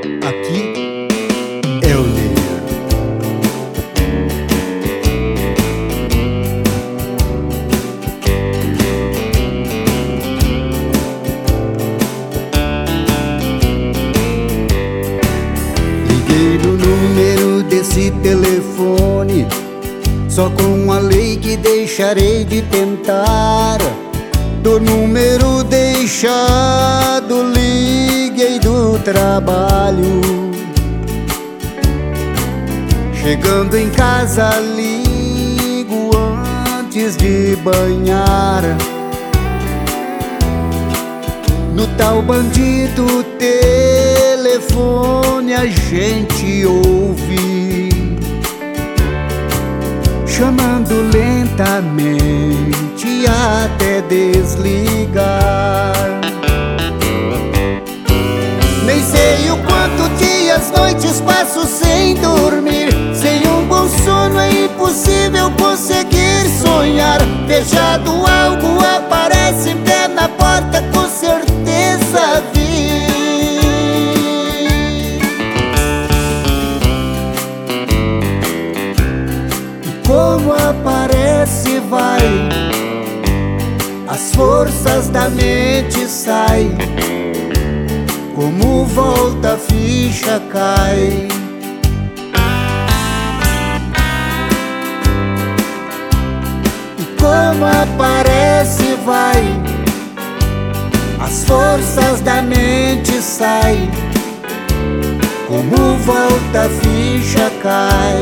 Aqui é o Ler. Liguei no número desse telefone, só com a lei que deixarei de tentar. Do número deixado, liguei do trabalho. Chegando em casa, ligo antes de banhar. No tal bandido telefone a gente ouve, chamando lentamente até desligar. Nem sei o quanto dias, noites passo sem dormir. Sem um bom sono é impossível conseguir sonhar. Fechado algo aparece em pé na porta, com certeza vi. Como aparece vai, as forças da mente saem. Como volta a ficha cai. E como aparece vai, as forças da mente saem. Como volta a ficha cai.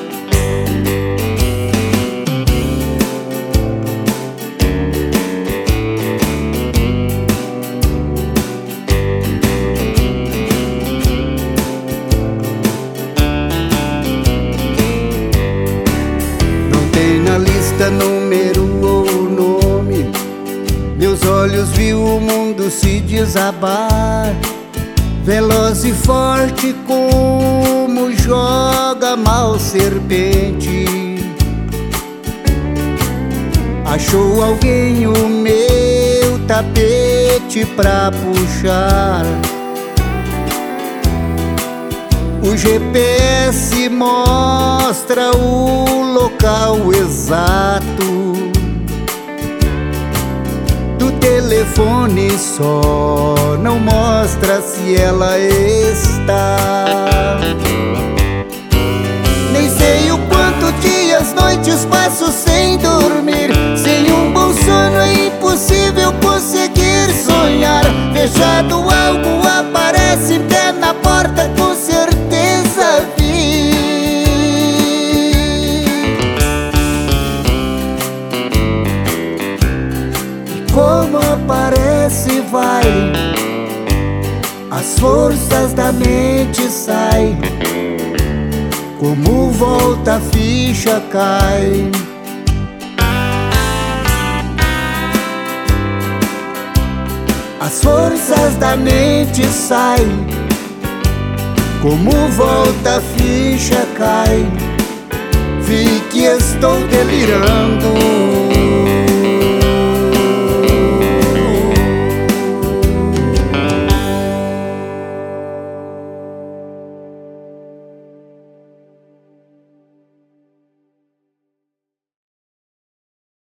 Número ou nome, meus olhos viu o mundo se desabar. Veloz e forte como joga mal serpente. Achou alguém o meu tapete pra puxar. O GPS mostra o local exato do telefone, só não mostra se ela está. Nem sei o quanto dias, noites passo sem dormir. Sem um bom sono é impossível conseguir sonhar. Fechado algo aparece em pé na porta, com certeza vi. Como aparece vai, as forças da mente saem. Como volta a ficha cai. As forças da mente saem. Como volta a ficha cai. Vi que estou delirando.